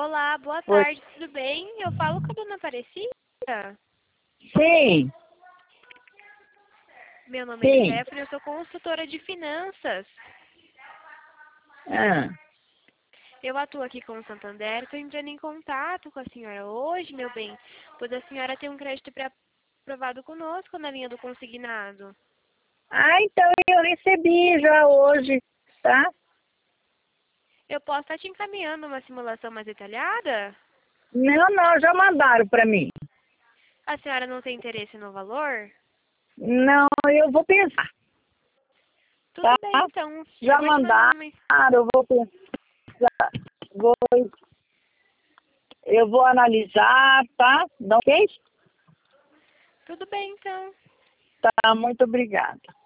Olá, boa Oi. tarde, tudo bem? Eu falo com a dona Aparecida? Sim, Meu nome é sim. Stephanie, eu sou consultora de finanças. Ah, Eu atuo aqui com o Santander, estou entrando em contato com a senhora hoje, meu bem, pois a senhora tem um crédito pré-aprovado conosco na linha do consignado. então eu recebi já hoje, tá? Eu posso estar te encaminhando uma simulação mais detalhada? Não, já mandaram para mim. A senhora não tem interesse no valor? Não, eu vou pensar, Tudo tá? bem, então. Eu Já vou te mandar mandaram, uma mensagem. eu vou pensar, vou, eu vou analisar, tá? Não, ok? Tudo bem, então. Tá, muito obrigada.